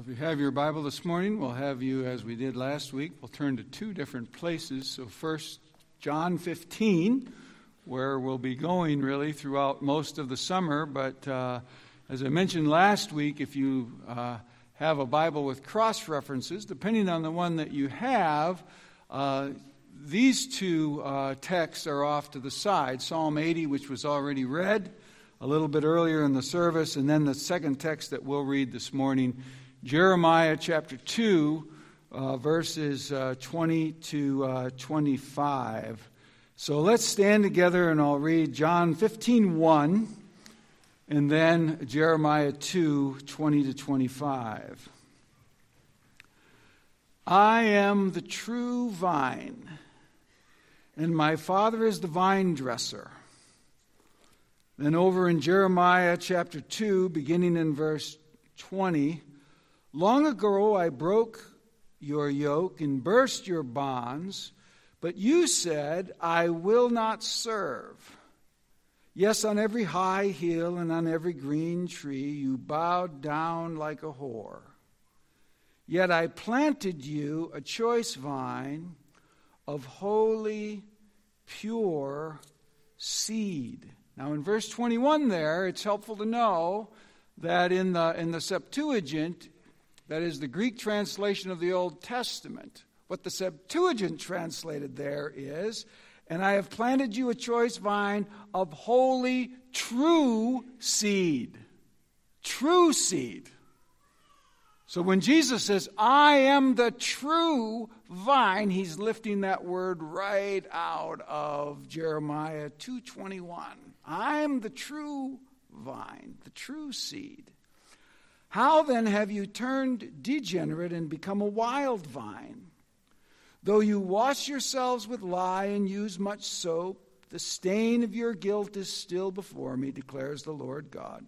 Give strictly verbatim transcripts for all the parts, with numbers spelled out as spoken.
If you have your Bible this morning, we'll have you, as we did last week, we'll turn to two different places. So first, John fifteen, where we'll be going really throughout most of the summer. But uh, as I mentioned last week, if you uh, have a Bible with cross-references, depending on the one that you have, uh, these two uh, texts are off to the side. Psalm eighty, which was already read a little bit earlier in the service, and then the second text that we'll read this morning, Jeremiah chapter two, uh, verses uh, twenty to uh, twenty-five. So let's stand together and I'll read John fifteen one and then Jeremiah two, twenty to twenty-five. I am the true vine, and my Father is the vine dresser. Then over in Jeremiah chapter two, beginning in verse twenty, long ago I broke your yoke and burst your bonds, but you said, I will not serve. Yes, on every high hill and on every green tree you bowed down like a whore. Yet I planted you a choice vine of holy, pure seed. Now in verse twenty-one there, it's helpful to know that in the in the Septuagint, that is the Greek translation of the Old Testament, what the Septuagint translated there is, and I have planted you a choice vine of holy, true seed. True seed. So when Jesus says, I am the true vine, he's lifting that word right out of Jeremiah two twenty-one. I'm the true vine, the true seed. How then have you turned degenerate and become a wild vine? Though you wash yourselves with lye and use much soap, the stain of your guilt is still before me, declares the Lord God.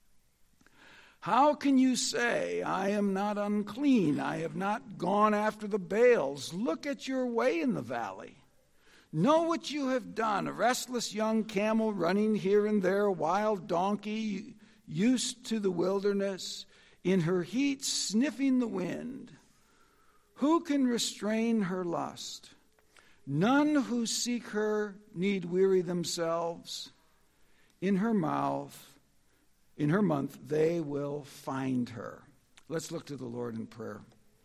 How can you say, I am not unclean, I have not gone after the Baals? Look at your way in the valley. Know what you have done, a restless young camel running here and there, a wild donkey used to the wilderness, in her heat sniffing the wind. Who can restrain her lust? None who seek her need weary themselves. In her mouth, in her month, they will find her. Let's look to the Lord in prayer.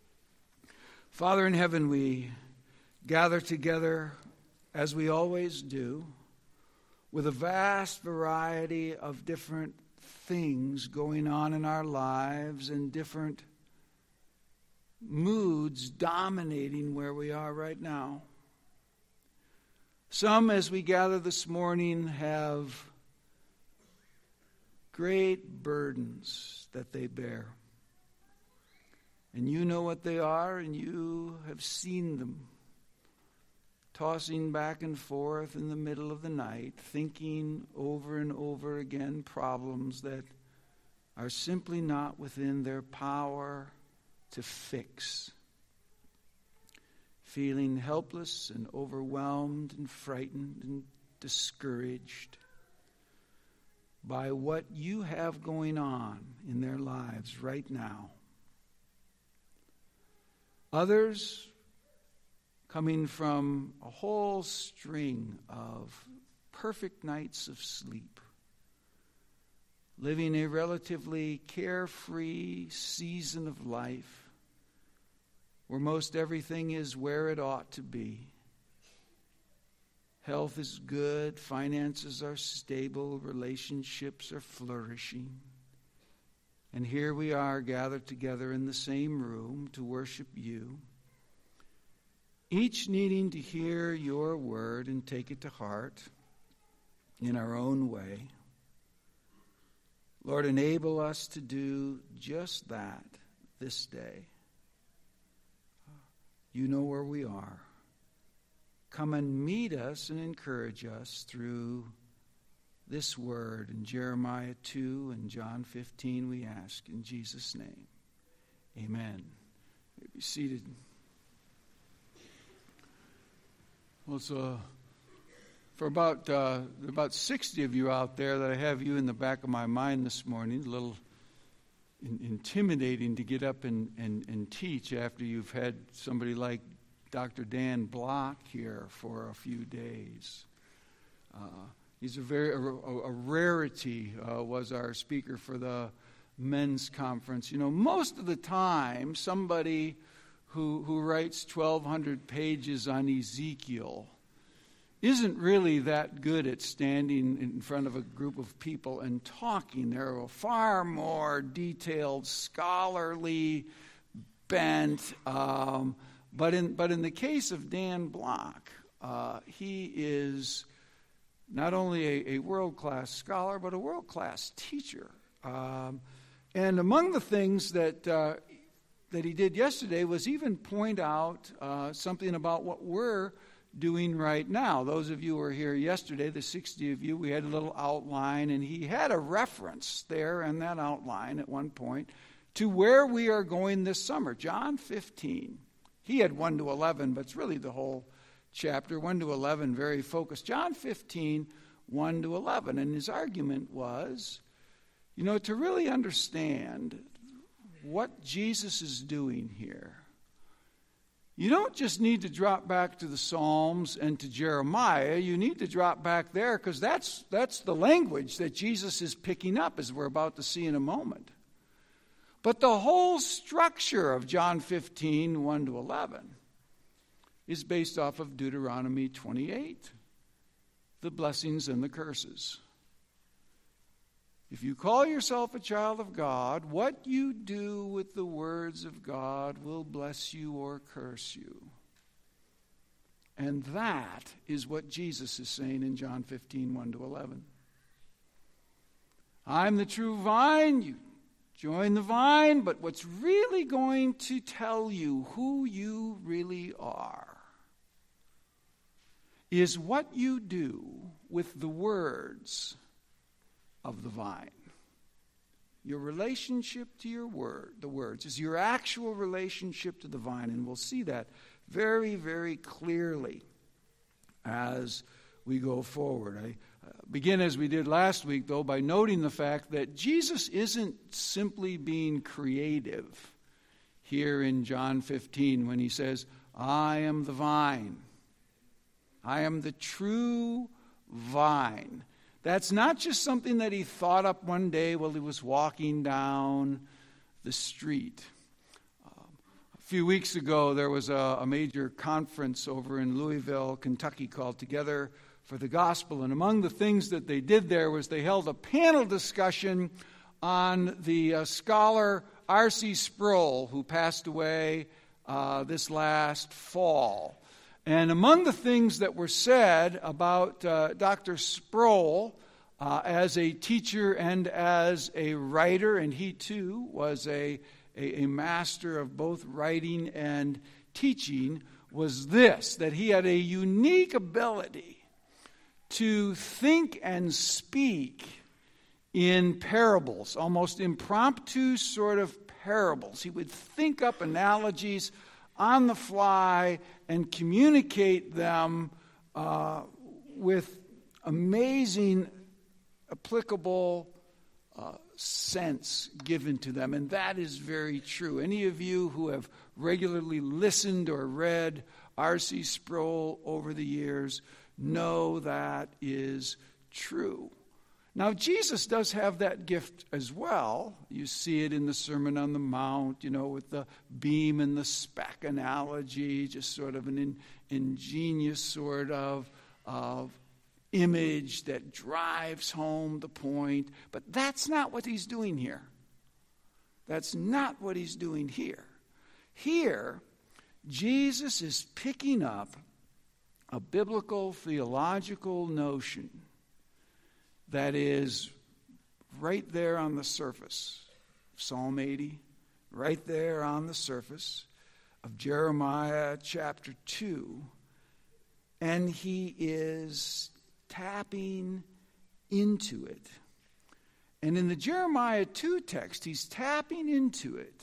Father in heaven, we gather together as we always do, with a vast variety of different things going on in our lives and different moods dominating where we are right now. Some, as we gather this morning, have great burdens that they bear. And you know what they are, and you have seen them tossing back and forth in the middle of the night, thinking over and over again problems that are simply not within their power to fix. Feeling helpless and overwhelmed and frightened and discouraged by what you have going on in their lives right now. Others coming from a whole string of perfect nights of sleep, living a relatively carefree season of life where most everything is where it ought to be. Health is good, finances are stable, relationships are flourishing. And here we are gathered together in the same room to worship you, each needing to hear your word and take it to heart in our own way. Lord, enable us to do just that this day. You know where we are. Come and meet us and encourage us through this word in Jeremiah two and John fifteen, we ask in Jesus' name. Amen. You may be seated. Well, it's uh, for about uh, about sixty of you out there that I have you in the back of my mind this morning, a little in, intimidating to get up and, and, and teach after you've had somebody like Doctor Dan Block here for a few days. Uh, he's a very a, a rarity. Uh, was our speaker for the men's conference. You know, most of the time, somebody who who writes twelve hundred pages on Ezekiel isn't really that good at standing in front of a group of people and talking. They're a far more detailed, scholarly bent. Um, but in but in the case of Dan Block, uh, he is not only a, a world-class scholar, but a world-class teacher. Um, and among the things that uh, that he did yesterday was even point out uh, something about what we're doing right now. Those of you who were here yesterday, the sixty of you, we had a little outline, and he had a reference there in that outline at one point to where we are going this summer. John fifteen. He had one to eleven, but it's really the whole chapter, one to eleven, very focused. John fifteen, one to eleven. And his argument was, you know, to really understand what Jesus is doing here, you don't just need to drop back to the Psalms and to Jeremiah. You need to drop back there because that's, that's the language that Jesus is picking up, as we're about to see in a moment. But the whole structure of John fifteen, one to eleven is based off of Deuteronomy twenty-eight, the blessings and the curses. If you call yourself a child of God, what you do with the words of God will bless you or curse you. And that is what Jesus is saying in John fifteen, one to eleven. I'm the true vine, you join the vine, but what's really going to tell you who you really are is what you do with the words of the vine. Your relationship to your word, the words, is your actual relationship to the vine. And we'll see that very, very clearly as we go forward. I uh, begin, as we did last week, though, by noting the fact that Jesus isn't simply being creative here in John fifteen when he says, I am the vine. I am the true vine. That's not just something that he thought up one day while he was walking down the street. Um, a few weeks ago, there was a, a major conference over in Louisville, Kentucky, called Together for the Gospel. And among the things that they did there was they held a panel discussion on the uh, scholar R C Sproul, who passed away uh, this last fall. And among the things that were said about uh, Doctor Sproul uh, as a teacher and as a writer, and he too was a, a, a master of both writing and teaching, was this, that he had a unique ability to think and speak in parables, almost impromptu sort of parables. He would think up analogies on the fly and communicate them uh, with amazing, applicable uh, sense given to them. And that is very true. Any of you who have regularly listened or read R C Sproul over the years know that is true. Now, Jesus does have that gift as well. You see it in the Sermon on the Mount, you know, with the beam and the speck analogy, just sort of an in, ingenious sort of, of image that drives home the point. But that's not what he's doing here. That's not what he's doing here. Here, Jesus is picking up a biblical theological notion that is right there on the surface. Psalm eighty, right there on the surface of Jeremiah chapter two. And he is tapping into it. And in the Jeremiah two text, he's tapping into it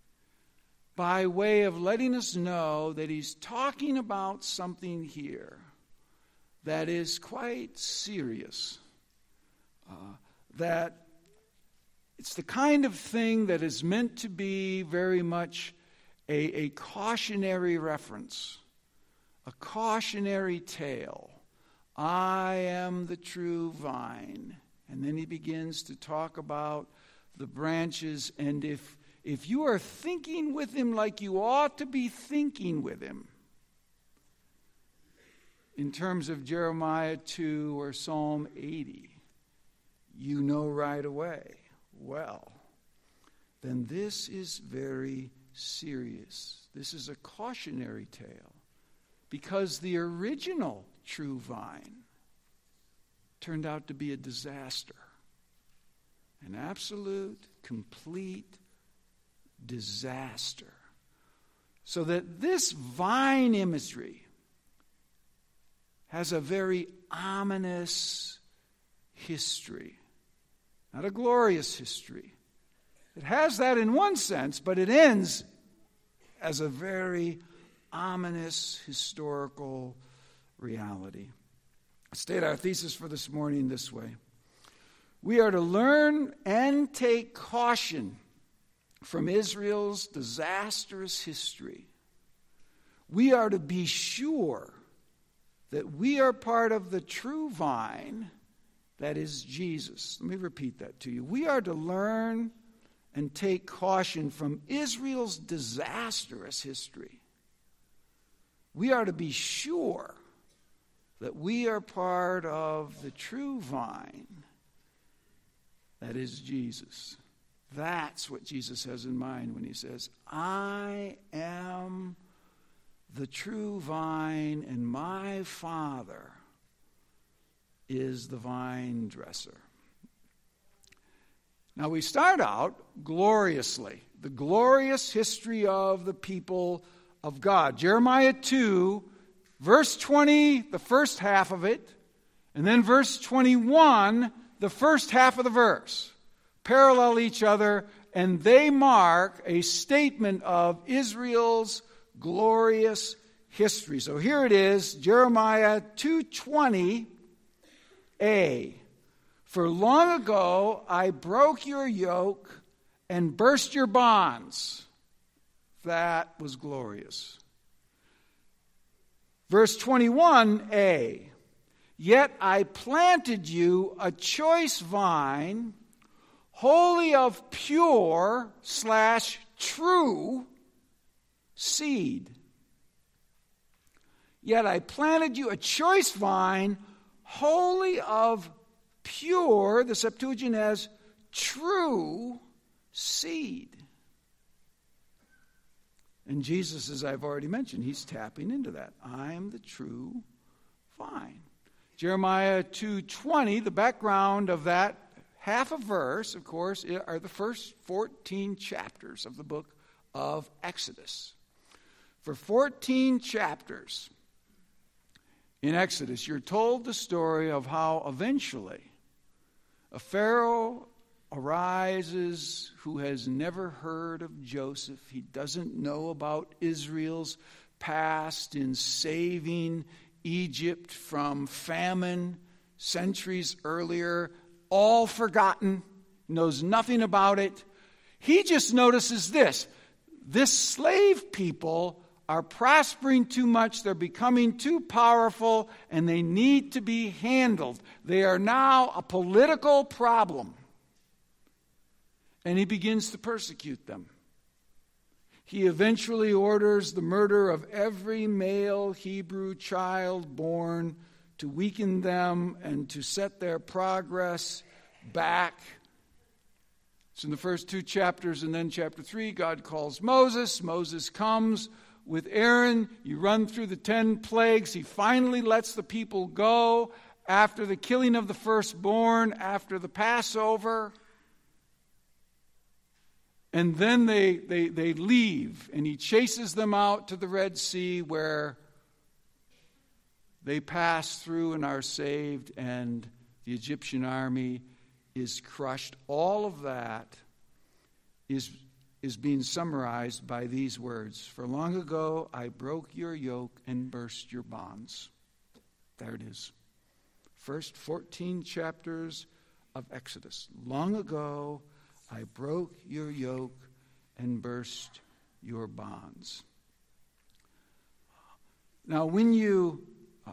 by way of letting us know that he's talking about something here that is quite serious. Uh, that It's the kind of thing that is meant to be very much a, a cautionary reference, a cautionary tale. I am the true vine. And then he begins to talk about the branches. And if, if you are thinking with him like you ought to be thinking with him, in terms of Jeremiah two or Psalm eighty, you know right away, well, then this is very serious. This is a cautionary tale, because the original true vine turned out to be a disaster, an absolute, complete disaster. So that this vine imagery has a very ominous history, not a glorious history. It has that in one sense, but it ends as a very ominous historical reality. I state our thesis for this morning this way. We are to learn and take caution from Israel's disastrous history. We are to be sure that we are part of the true vine that is Jesus. Let me repeat that to you. We are to learn and take caution from Israel's disastrous history. We are to be sure that we are part of the true vine that is Jesus. That's what Jesus has in mind when he says, I am the true vine, and my Father is the vine dresser. Now we start out gloriously, the glorious history of the people of God. Jeremiah two, verse twenty, the first half of it, and then verse twenty-one, the first half of the verse, parallel each other, and they mark a statement of Israel's glorious history. So here it is, Jeremiah two twenty a. For long ago I broke your yoke and burst your bonds. That was glorious. Verse twenty-one a. Yet I planted you a choice vine, wholly of pure slash true seed. Yet I planted you a choice vine, wholly of pure, the Septuagint has true seed. And Jesus, as I've already mentioned, he's tapping into that. I am the true vine. Jeremiah two twenty, the background of that half a verse, of course, are the first fourteen chapters of the book of Exodus. For fourteen chapters in Exodus, you're told the story of how eventually a Pharaoh arises who has never heard of Joseph. He doesn't know about Israel's past in saving Egypt from famine centuries earlier, all forgotten, knows nothing about it. He just notices this: this slave people are prospering too much, they're becoming too powerful, and they need to be handled. They are now a political problem. And he begins to persecute them. He eventually orders the murder of every male Hebrew child born to weaken them and to set their progress back. It's in the first two chapters, and then chapter three, God calls Moses. Moses comes with Aaron. You run through the ten plagues. He finally lets the people go after the killing of the firstborn, after the Passover. And then they, they, they leave, and he chases them out to the Red Sea, where they pass through and are saved, and the Egyptian army is crushed. All of that is, is being summarized by these words. For long ago I broke your yoke and burst your bonds. There it is. First fourteen chapters of Exodus. Long ago I broke your yoke and burst your bonds. Now, when you uh,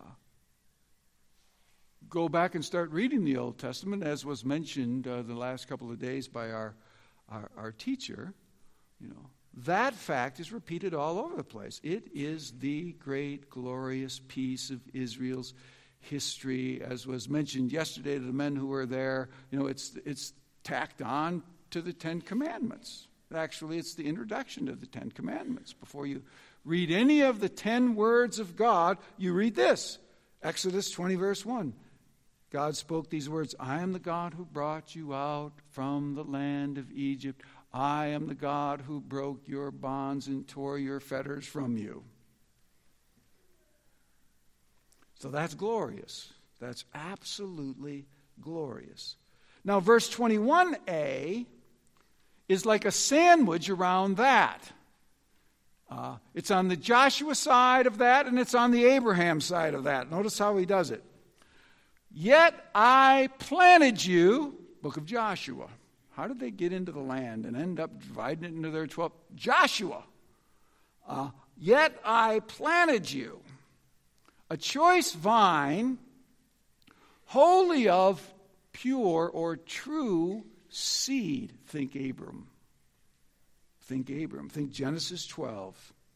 go back and start reading the Old Testament, as was mentioned uh, the last couple of days by our, our, our teacher, you know, that fact is repeated all over the place. It is the great, glorious piece of Israel's history, as was mentioned yesterday to the men who were there. You know, it's it's tacked on to the Ten Commandments. Actually, it's the introduction to the Ten Commandments. Before you read any of the ten words of God, you read this. Exodus twenty, verse one. God spoke these words, I am the God who brought you out from the land of Egypt. I am the God who broke your bonds and tore your fetters from you. So that's glorious. That's absolutely glorious. Now, verse twenty-one a is like a sandwich around that. Uh, it's on the Joshua side of that, and it's on the Abraham side of that. Notice how he does it. Yet I planted you, book of Joshua. How did they get into the land and end up dividing it into their twelve? Joshua. Uh, Yet I planted you, a choice vine, wholly of pure or true seed. Think Abram. Think Abram. Think Genesis twelve.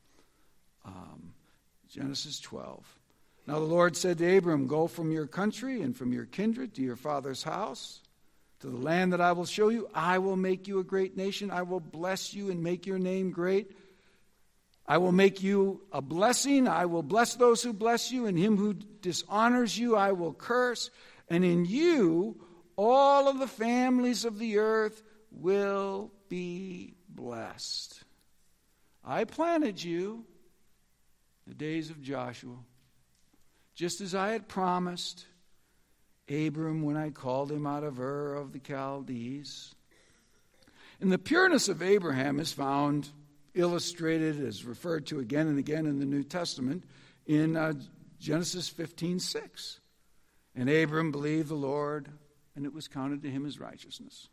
Um, Genesis twelve. Now the Lord said to Abram, go from your country and from your kindred to your father's house, to the land that I will show you. I will make you a great nation. I will bless you and make your name great. I will make you a blessing. I will bless those who bless you, and him who dishonors you I will curse. And in you all of the families of the earth will be blessed. I planted you in the days of Joshua, just as I had promised Abram when I called him out of Ur of the Chaldees. And the pureness of Abraham is found illustrated, as referred to again and again in the New Testament, in uh, Genesis fifteen six. And Abram believed the Lord, and it was counted to him as righteousness.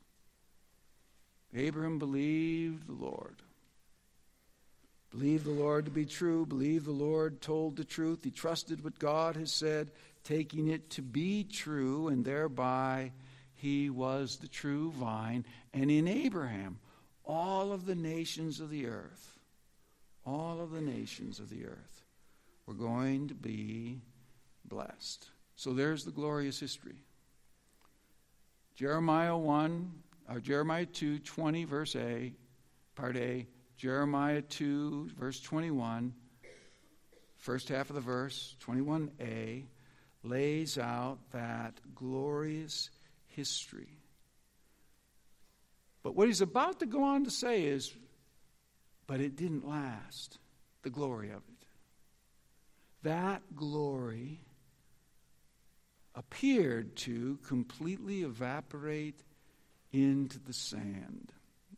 Abram believed the Lord. Believed the Lord to be true. Believed the Lord told the truth. He trusted what God has said, taking it to be true, and thereby he was the true vine. And in Abraham, all of the nations of the earth, all of the nations of the earth were going to be blessed. So there's the glorious history. Jeremiah one, or Jeremiah two, twenty, verse A, part A. Jeremiah two, verse twenty-one, first half of the verse, twenty-one a, lays out that glorious history. But what he's about to go on to say is, but it didn't last, the glory of it. That glory appeared to completely evaporate into the sand.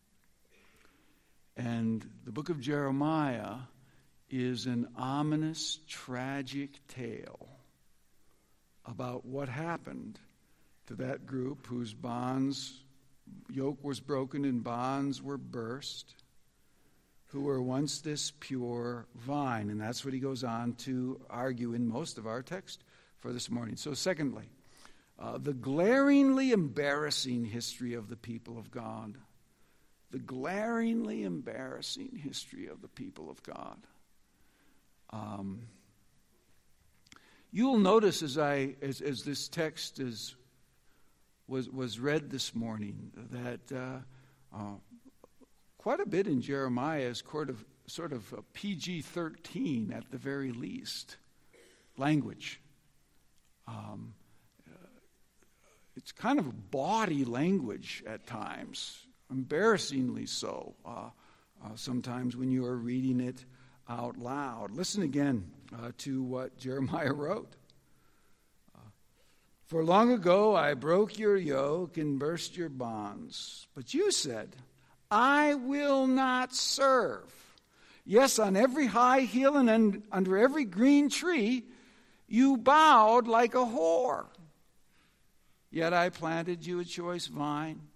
And the book of Jeremiah is an ominous, tragic tale about what happened to that group whose bonds, yoke was broken and bonds were burst, who were once this pure vine. And that's what he goes on to argue in most of our text for this morning. So secondly, uh, the glaringly embarrassing history of the people of God. The glaringly embarrassing history of the people of God. Um, you'll notice as I as, as this text is was was read this morning that uh, uh, quite a bit in Jeremiah is sort of sort of a P G thirteen at the very least language. Um, uh, it's kind of bawdy language at times. Embarrassingly so, uh, uh, sometimes when you are reading it out loud. Listen again uh, to what Jeremiah wrote. Uh, For long ago I broke your yoke and burst your bonds, but you said, I will not serve. Yes, on every high hill and un- under every green tree you bowed like a whore. Yet I planted you a choice vine,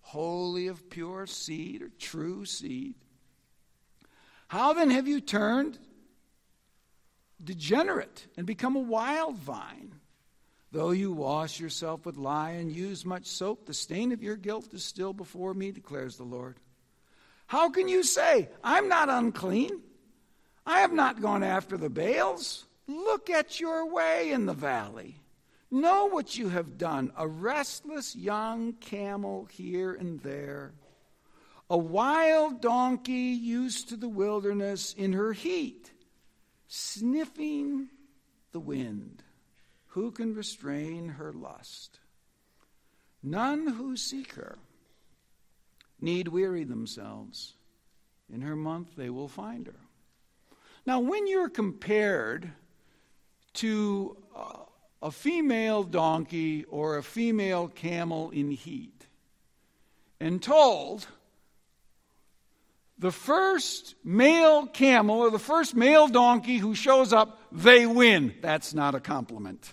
wholly of pure seed or true seed. How then have you turned degenerate and become a wild vine? Though you wash yourself with lye and use much soap, the stain of your guilt is still before me, declares the Lord. How can you say, I'm not unclean? I have not gone after the Baals. Look at your way in the valley. Know what you have done, a restless young camel here and there, a wild donkey used to the wilderness in her heat, sniffing the wind. Who can restrain her lust? None who seek her need weary themselves. In her month they will find her. Now, when you're compared to uh, a female donkey or a female camel in heat, and told the first male camel or the first male donkey who shows up, they win, that's not a compliment.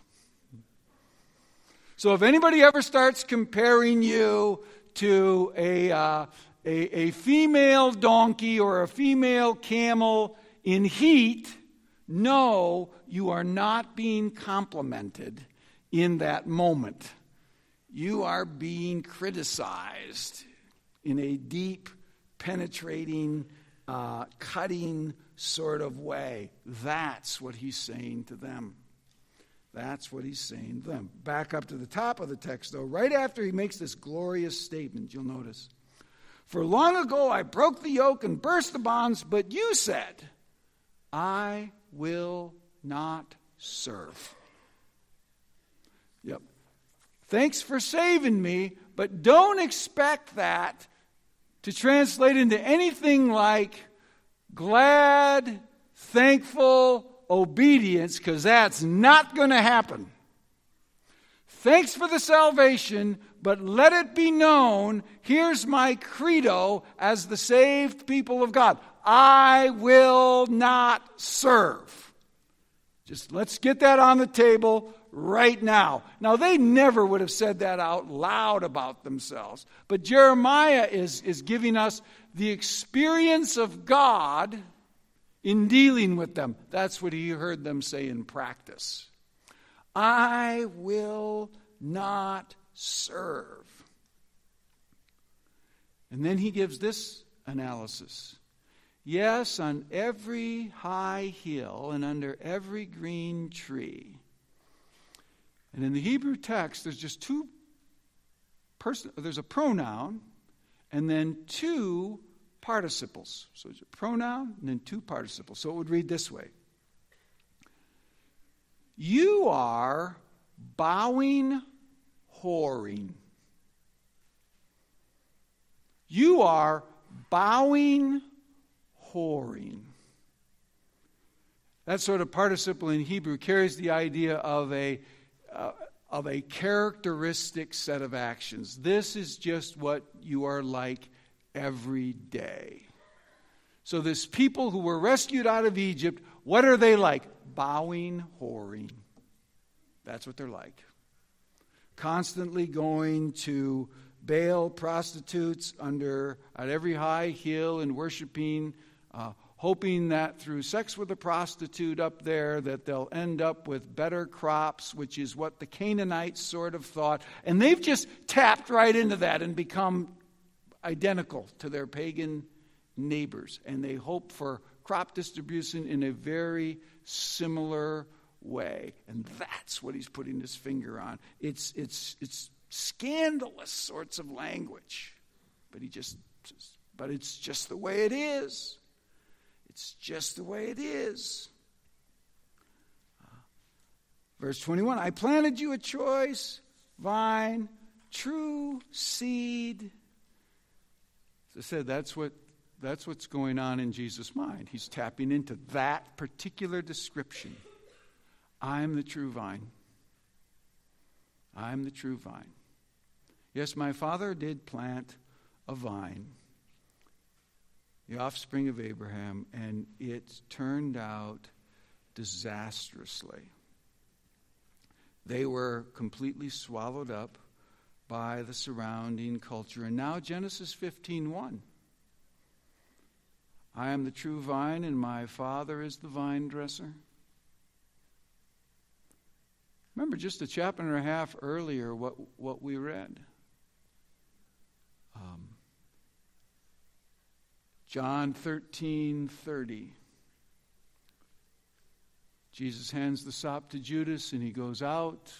So if anybody ever starts comparing you to a, uh, a, a female donkey or a female camel in heat, no, you are not being complimented in that moment. You are being criticized in a deep, penetrating, uh, cutting sort of way. That's what he's saying to them. That's what he's saying to them. Back up to the top of the text, though. Right after he makes this glorious statement, you'll notice. For long ago I broke the yoke and burst the bonds, but you said, I will not serve. Yep. Thanks for saving me, but don't expect that to translate into anything like glad, thankful obedience, because that's not going to happen. Thanks for the salvation, but let it be known, here's my credo as the saved people of God. I will not serve. Just let's get that on the table right now. Now, they never would have said that out loud about themselves. But Jeremiah is, is giving us the experience of God in dealing with them. That's what he heard them say in practice. I will not serve. And then he gives this analysis. Yes, on every high hill and under every green tree. And in the Hebrew text, there's just two person. There's a pronoun and then two participles. So there's a pronoun and then two participles. So it would read this way. You are bowing, whoring. You are bowing, whoring. That sort of participle in Hebrew carries the idea of a uh, of a characteristic set of actions. This is just what you are like every day. So this people who were rescued out of Egypt, what are they like? Bowing, whoring. That's what they're like. Constantly going to Baal prostitutes under at every high hill and worshiping, uh, hoping that through sex with a prostitute up there that they'll end up with better crops, which is what the Canaanites sort of thought. And they've just tapped right into that and become identical to their pagan neighbors. And they hope for crop distribution in a very similar way. And that's what he's putting his finger on. It's it's it's scandalous sorts of language. But he just but it's just the way it is. It's just the way it is. Uh, verse twenty-one, I planted you a choice vine, true seed. As I said, that's what that's what's going on in Jesus' mind. He's tapping into that particular description. I'm the true vine. I'm the true vine. Yes, my father did plant a vine, the offspring of Abraham, and it turned out disastrously. They were completely swallowed up by the surrounding culture. And now Genesis fifteen one. I am the true vine, and my Father is the vine dresser. Remember just a chapter and a half earlier what, what we read. Um, John thirteen thirty. Jesus hands the sop to Judas, and he goes out.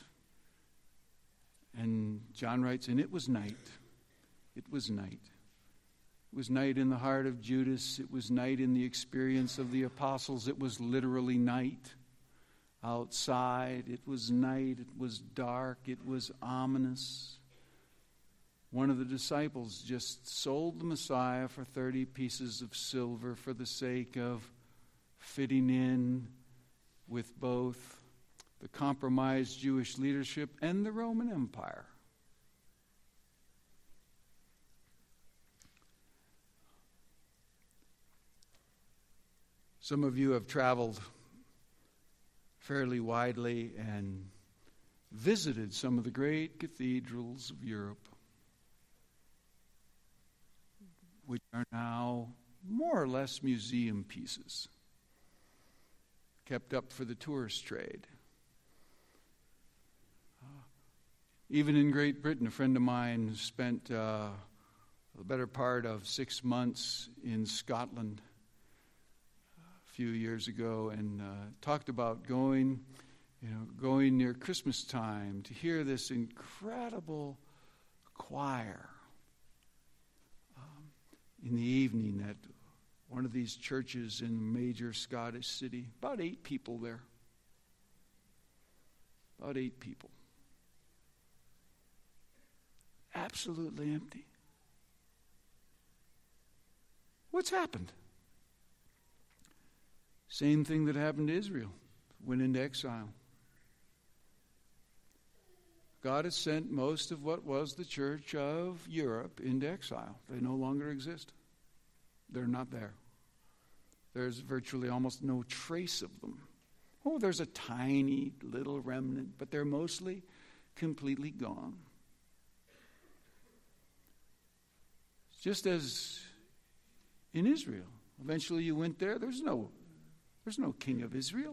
And John writes, and it was night. It was night. It was night in the heart of Judas. It was night in the experience of the apostles. It was literally night outside. It was night. It was dark. It was ominous. One of the disciples just sold the Messiah for thirty pieces of silver for the sake of fitting in with both the compromised Jewish leadership and the Roman Empire. Some of you have traveled fairly widely and visited some of the great cathedrals of Europe, which are now more or less museum pieces, kept up for the tourist trade. Uh, even in Great Britain, a friend of mine spent uh, the better part of six months in Scotland a few years ago and uh, talked about going, you know, going near Christmas time to hear this incredible choir um, in the evening at one of these churches in a major Scottish city. About eight people there. About eight people. Absolutely empty. What's happened? Same thing that happened to Israel. Went into exile. God has sent most of what was the church of Europe into exile. They no longer exist. They're not there. There's virtually almost no trace of them. Oh, there's a tiny little remnant, but they're mostly completely gone. Just as in Israel. Eventually you went there, there's no, there's no king of Israel.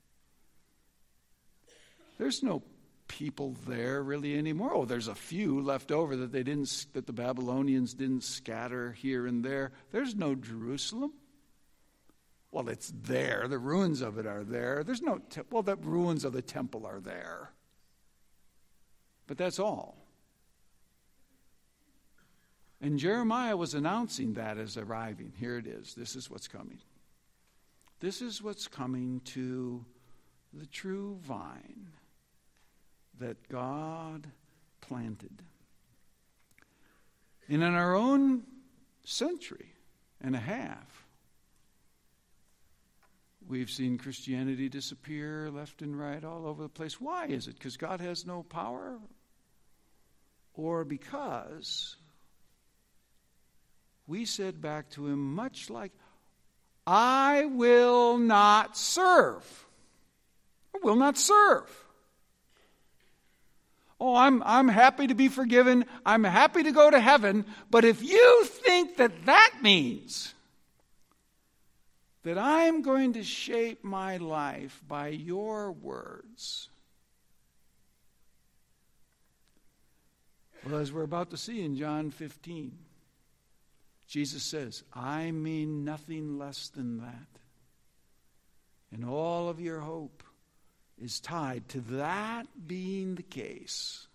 There's no people there really anymore. Oh, there's a few left over that they didn't, that the Babylonians didn't scatter here and there. There's no Jerusalem. Well, it's there. The ruins of it are there. There's no, te- well, the ruins of the temple are there. But that's all. And Jeremiah was announcing that as arriving. Here it is. This is what's coming. This is what's coming to the true vine that God planted. And in our own century and a half, we've seen Christianity disappear left and right all over the place. Why is it? Because God has no power? Or because we said back to him much like, I will not serve. I will not serve. Oh, I'm, I'm happy to be forgiven. I'm happy to go to heaven. But if you think that that means that I'm going to shape my life by your words, well, as we're about to see in John fifteen, Jesus says, I mean nothing less than that. And all of your hope is tied to that being the case.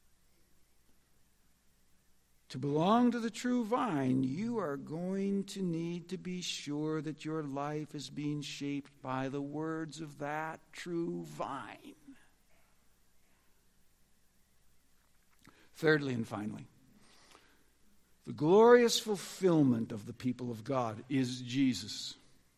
To belong to the true vine, you are going to need to be sure that your life is being shaped by the words of that true vine. Thirdly and finally, the glorious fulfillment of the people of God is Jesus.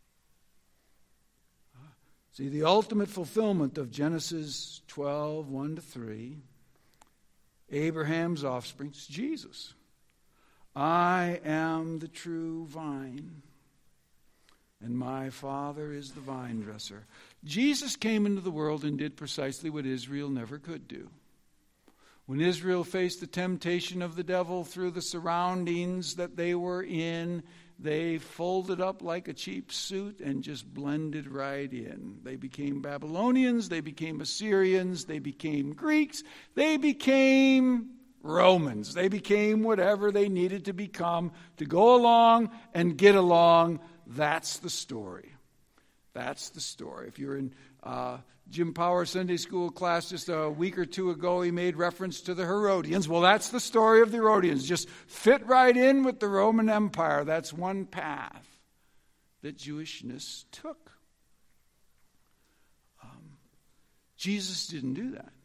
See, the ultimate fulfillment of Genesis twelve, one to three, Abraham's offspring, is Jesus. I am the true vine, and my Father is the vine dresser. Jesus came into the world and did precisely what Israel never could do. When Israel faced the temptation of the devil through the surroundings that they were in, they folded up like a cheap suit and just blended right in. They became Babylonians, they became Assyrians, they became Greeks, they became Romans. They became whatever they needed to become to go along and get along. That's the story. That's the story. If you're in uh, Jim Power Sunday School class just a week or two ago, he made reference to the Herodians. Well, that's the story of the Herodians. Just fit right in with the Roman Empire. That's one path that Jewishness took. Um, Jesus didn't do that.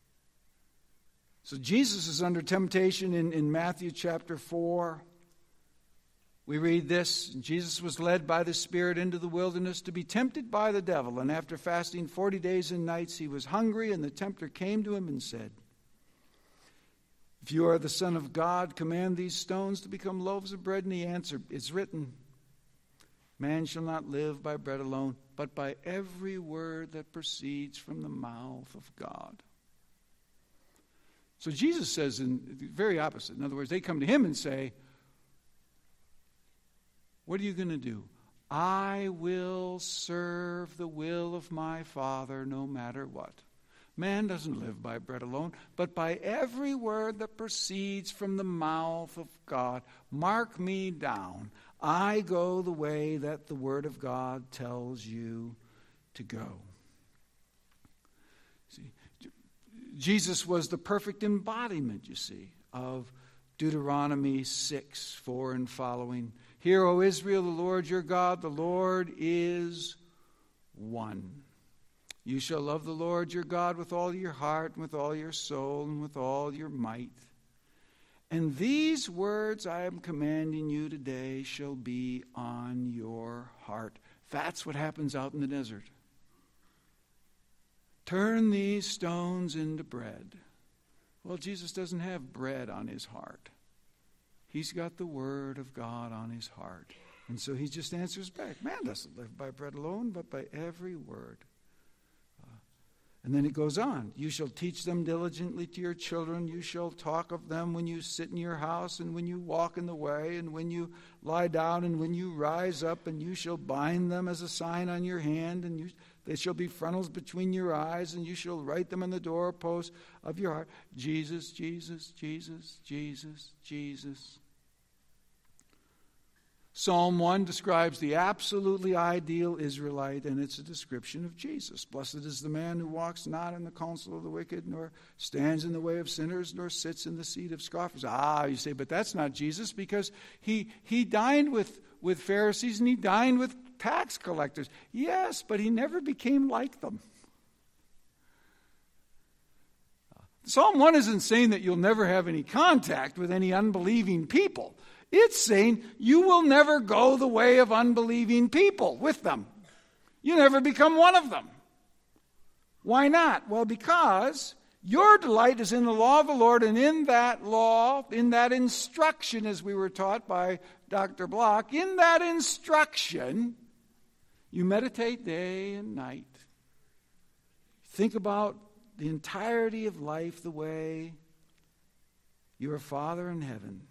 So Jesus is under temptation in, in Matthew chapter four. We read this: Jesus was led by the Spirit into the wilderness to be tempted by the devil. And after fasting forty days and nights, he was hungry, and the tempter came to him and said, "If you are the Son of God, command these stones to become loaves of bread." And he answered, "It's written, man shall not live by bread alone, but by every word that proceeds from the mouth of God." So Jesus says in the very opposite. In other words, they come to him and say, "What are you going to do?" "I will serve the will of my Father no matter what." Man doesn't live by bread alone, but by every word that proceeds from the mouth of God. Mark me down. I go the way that the Word of God tells you to go. See, Jesus was the perfect embodiment, you see, of Deuteronomy six, four and following. "Hear, O Israel, the Lord your God, the Lord is one. You shall love the Lord your God with all your heart, and with all your soul, and with all your might. And these words I am commanding you today shall be on your heart." That's what happens out in the desert. "Turn these stones into bread." Well, Jesus doesn't have bread on his heart. He's got the Word of God on his heart. And so he just answers back, man doesn't live by bread alone, but by every word. Uh, and then it goes on. "You shall teach them diligently to your children. You shall talk of them when you sit in your house, and when you walk in the way, and when you lie down, and when you rise up, and you shall bind them as a sign on your hand, and you, they shall be frontals between your eyes, and you shall write them on the doorpost of your heart." Jesus, Jesus, Jesus, Jesus, Jesus. Psalm one describes the absolutely ideal Israelite, and it's a description of Jesus. "Blessed is the man who walks not in the counsel of the wicked, nor stands in the way of sinners, nor sits in the seat of scoffers." Ah, you say, but that's not Jesus, because he, he dined with, with Pharisees and he dined with tax collectors. Yes, but he never became like them. Psalm one isn't saying that you'll never have any contact with any unbelieving people. It's saying you will never go the way of unbelieving people with them. You never become one of them. Why not? Well, because your delight is in the law of the Lord, and in that law, in that instruction, as we were taught by Doctor Block, in that instruction, you meditate day and night. Think about the entirety of life the way your Father in heaven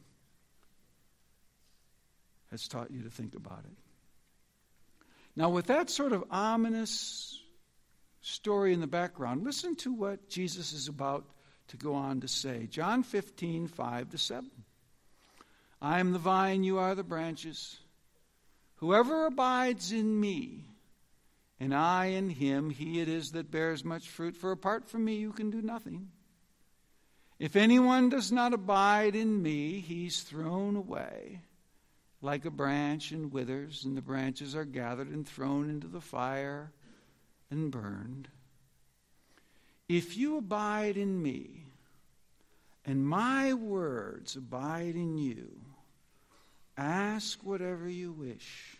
has taught you to think about it. Now, with that sort of ominous story in the background, listen to what Jesus is about to go on to say. John fifteen, five to seven. "I am the vine, you are the branches. Whoever abides in me, and I in him, he it is that bears much fruit. For apart from me, you can do nothing. If anyone does not abide in me, he's thrown away like a branch and withers, and the branches are gathered and thrown into the fire and burned. If you abide in me, and my words abide in you, ask whatever you wish,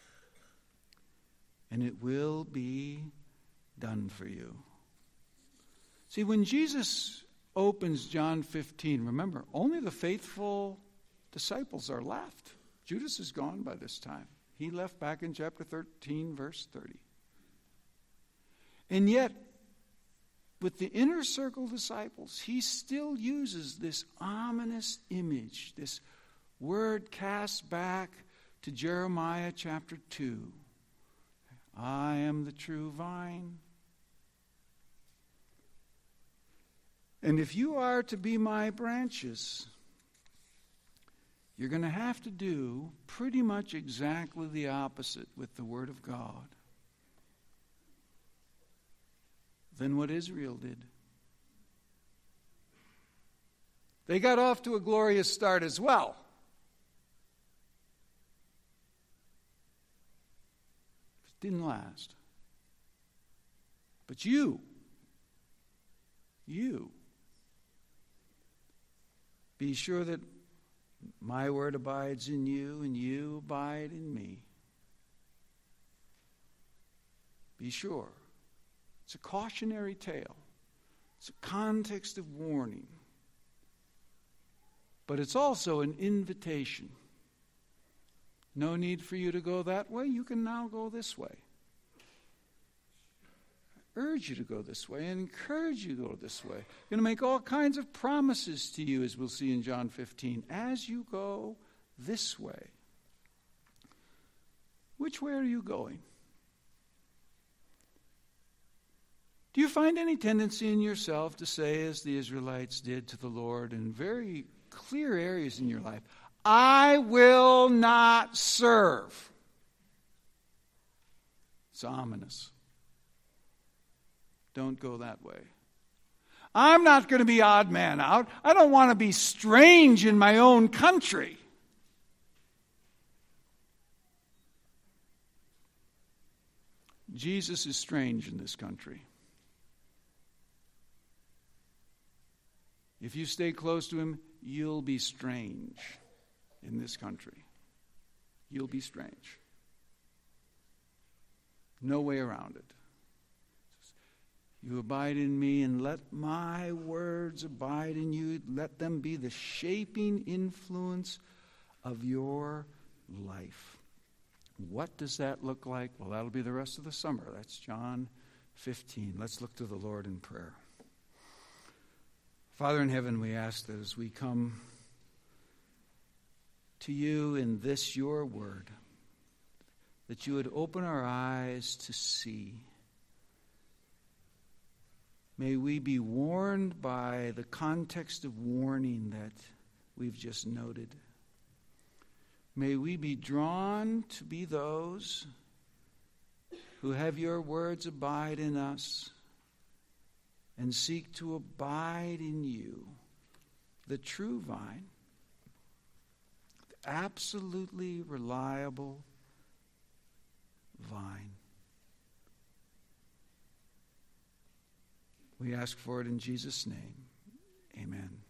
and it will be done for you." See, when Jesus opens John fifteen, remember, only the faithful disciples are left. Judas is gone by this time. He left back in chapter thirteen, verse thirty. And yet, with the inner circle disciples, he still uses this ominous image, this word cast back to Jeremiah chapter two. I am the true vine. And if you are to be my branches, you're going to have to do pretty much exactly the opposite with the Word of God than what Israel did. They got off to a glorious start as well. It didn't last. But you, you, be sure that my word abides in you and you abide in me. Be sure. It's a cautionary tale. It's a context of warning. But it's also an invitation. No need for you to go that way. You can now go this way. I urge you to go this way and encourage you to go this way. I'm going to make all kinds of promises to you, as we'll see in John fifteen, as you go this way. Which way are you going? Do you find any tendency in yourself to say, as the Israelites did to the Lord in very clear areas in your life, I will not serve? It's ominous. Don't go that way. I'm not going to be odd man out. I don't want to be strange in my own country. Jesus is strange in this country. If you stay close to him, you'll be strange in this country. You'll be strange. No way around it. You abide in me, and let my words abide in you. Let them be the shaping influence of your life. What does that look like? Well, that'll be the rest of the summer. That's John fifteen. Let's look to the Lord in prayer. Father in heaven, we ask that as we come to you in this your word, that you would open our eyes to see. May we be warned by the context of warning that we've just noted. May we be drawn to be those who have your words abide in us and seek to abide in you, the true vine, the absolutely reliable vine. We ask for it in Jesus' name. Amen.